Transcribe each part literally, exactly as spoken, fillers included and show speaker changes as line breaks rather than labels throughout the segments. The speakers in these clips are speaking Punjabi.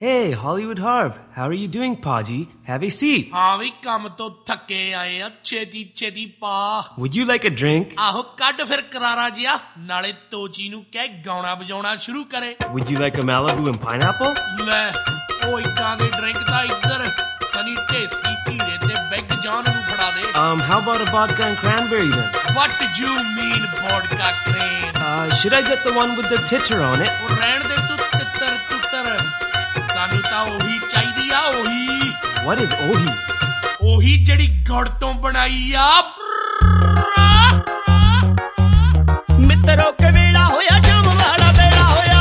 Hey, Hollywood Harv, how are you doing, Paji? Have a seat.
ਹਾਂ ਵੀ ਕੰਮ ਤੋਂ ਥੱਕੇ ਆਏ ਆ ਛੇਤੀ ਛੇਤੀ ਪਾ
Would you like a drink?
ਆਹੋ ਕੱਢ ਫਿਰ ਕਰਾਰਾ ਜਿਹਾ ਨਾਲੇ ਤੋਚੀ ਨੂੰ ਕਹਿ ਗਾਉਣਾ ਵਜਾਉਣਾ ਸ਼ੁਰੂ ਕਰੇ
Would you like a Malibu and pineapple?
ਲੈ ਉਹ ਇਕਾਂ ਦੇ ਡਰਿੰਕ ਤਾਂ ਇੱਧਰ ਸਨੀ ਢੇਸੀ ਧੀਰੇ ਤੇ ਬਿਗ ਜੌਨ ਨੂੰ ਫੜਾ ਦੇ
Um, how about a vodka and cranberry then?
What do you mean vodka cran?
Uh, should I get the one with the titter on it?
ਉਹ ਰਹਿਣ ਦੇ ਤੂੰ ਤਿੱਤਰ ਤੁੱਤਰ ਸਾਨੂੰ ਤਾਂ ਉਹੀ ਚਾਹੀਦੀ ਆ ਉਹੀ
What is ohi?
ਉਹੀ ਜਿਹੜੀ ਗੁੜ ਤੋਂ ਬਣਾਈ ਆ
ਮਿੱਤਰੋ ਕਵੇੜਾ ਹੋਇਆ ਸ਼ਾਮ ਵਾਲਾ ਵੇੜਾ ਹੋਇਆ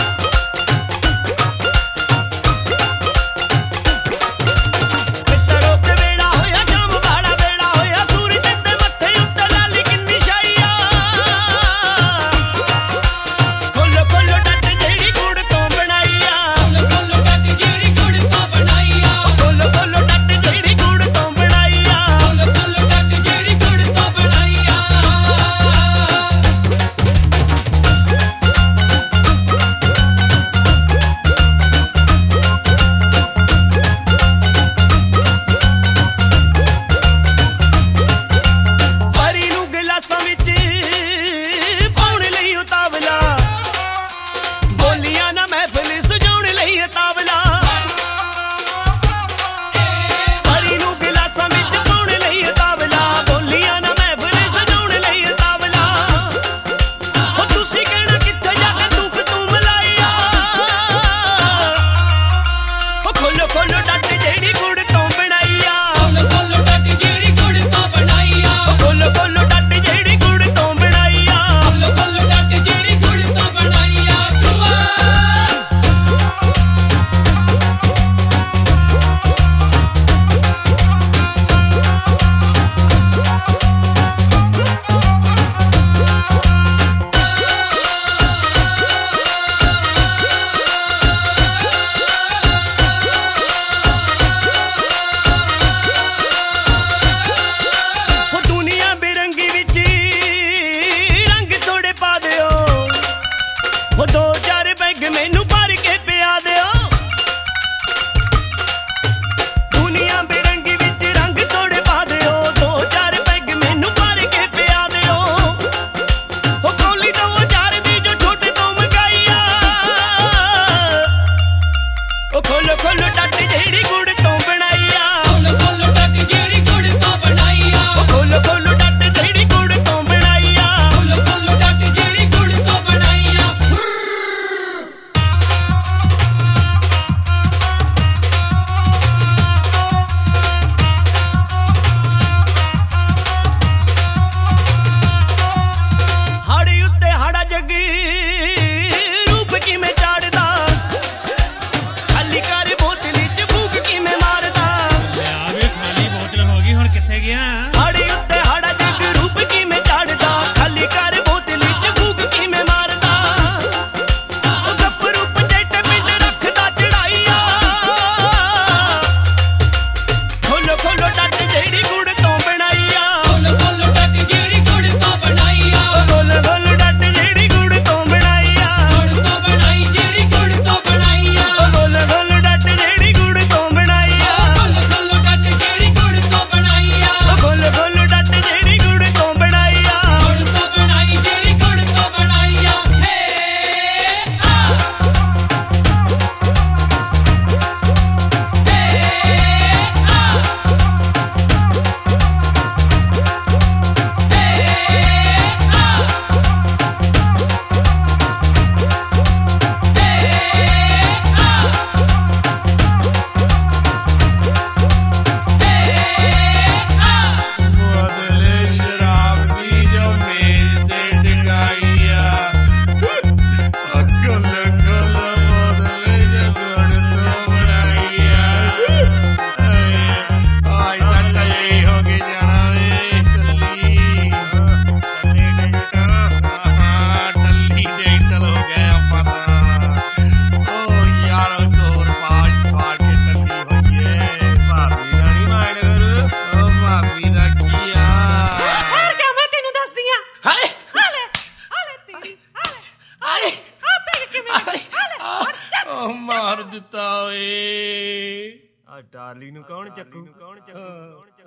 ਮਿੱਤਰੋ ਕਵੇੜਾ ਹੋਇਆ ਸ਼ਾਮ ਵਾਲਾ ਵੇੜਾ ਹੋਇਆ ਸੂਰਜ ਦੇ ਮੱਥੇ ਉੱਤੇ ਲਾਲੀ ਕਿੰਨੀ ਛਾਈ ਆ ਖੋਲੋ ਖੋਲੋ ਡੱਟ ਜਿਹੜੀ ਗੁੜ ਤੋਂ ਬਣਾਈ ਆ ਖੋਲੋ ਖੋਲੋ ਡੱਟ ਜਿਹੜੀ ਗੁੜ ਤੋਂ ਬਣਾਈ ਆ ਖੋਲੋ ਖੋਲੋ ਡੱਟ ਜਿਹੜੀ ਗੁੜ ਤੋਂ ਬਣਾਈ ਆ ਖੋਲੋ ਖੋਲੋ ਡੱਟ ਜਿਹੜੀ ਗੁੜ ਤੋਂ ਬਣਾਈ ਆ ਪਰੀ ਨੂੰ ਗਲਾਸਾਂ ਵਿੱਚ ਪਾਉਣ ਲਈ ਉਤਾਵਲਾ ਬੋਲੀਆਂ ਨਾ ਮਹਿਫਿਲ ਸਜਾਉਣ ਲਈ ਉਤਾਵਲਾ ਪਰੀ ਨੂੰ ਗਲਾਸਾਂ ਵਿੱਚ ਪਾਉਣ ਲਈ ਉਤਾਵਲਾ ਬੋਲੀਆਂ ਨਾ ਮਹਿਫਿਲ ਸਜਾਉਣ ਲਈ ਉਤਾਵਲਾ ਉਹ ਤੁਸੀਂ ਕਹਿਣਾ ਕਿੱਥੇ ਜਾ ਕੇ ਤੂੰ ਕਿ ਤੂੰ ਮਲਾਈਆ ਉਹ ਖੋਲੋ ਖੋਲੋ ਡੱਟ ਜਿਹੜੀ ਗੁੜ ਤੋਂ ਬਣਾਈ ਆ ਖੋਲੋ ਖੋਲੋ ਡੱਟ ਜਿਹੜੀ ਗੁੜ ਤੋਂ ਬਣਾਈ ਆ ਖੋਲੋ ਖੋਲੋ ਡੱਟ ਜਿਹੜੀ ਗੁੜ ਤੋਂ ਬਣਾਈ ਆ ਖੋਲੋ ਖੋਲੋ ਡੱਟ ਜਿਹੜੀ ਗੁੜ ਤੋਂ ਬਣਾਈ ਆ ਉਹ ਦੁਨੀਆ ਬੇਰੰਗੀ ਵਿੱਚ ਰੰਗ ਥੋੜੇ ਪਾ ਦਿਓ ਉਹ ਦੋ ਚਾਰ ਪੈਗ ਮੈਨੂੰ ਭਰ ਕੇ ਪਿਆ ਦਿਓ ਦੁਨੀਆ ਬੇਰੰਗੀ ਵਿੱਚ ਰੰਗ ਥੋੜੇ ਪਾ ਦਿਓ ਦੋ ਚਾਰ ਪੈਗ ਮੈਨੂੰ ਭਰ ਕੇ ਪਿਆ ਦਿਓ ਉਹ ਕੌਲੀ ਦੋ ਚਾਰ ਦੀ ਜੋ ਛੋਟੇ ਤੋਂ ਮੰਗਾਈ ਆ ਉਹ ਖੋਲੋ ਖੋਲੋ ਡੱਟ ਜਿਹੜੀ ਗੁੜ ਤੋਂ ਬਣਾਈ ਆ ਖੋਲੋ ਖੋਲੋ ਡੱਟ ਜਿਹੜੀ ਗੁੜ ਤੋਂ ਬਣਾਈ ਆ ਉਹ ਖੋਲੋ ਖੋਲੋ ਡੱਟ ਜਿਹੜੀ ਗੁੜ ਤੋਂ ਬਣਾਈ ਆ ਖੋਲੋ ਖੋਲੋ ਡੱਟ ਜਿਹੜੀ ਗੁੜ ਤੋਂ ਬਣਾਈ ਆ ਹਾੜੀ ਉੱਤੇ ਹਾੜਾ ਜੱਗੀ ਰੂਪ ਕਿਵੇਂ ਚਾੜਦਾ ਖਾਲੀ ਕਰ ਬੋਤਲੀ ਚ ਭੂਕ ਕਿਵੇਂ ਮਾਰਦਾ
ਓਏ
ਆ ਟਾਲੀ ਨੂੰ ਕੌਣ ਚੱਕੂ ਕੌਣ ਚੱਕੂ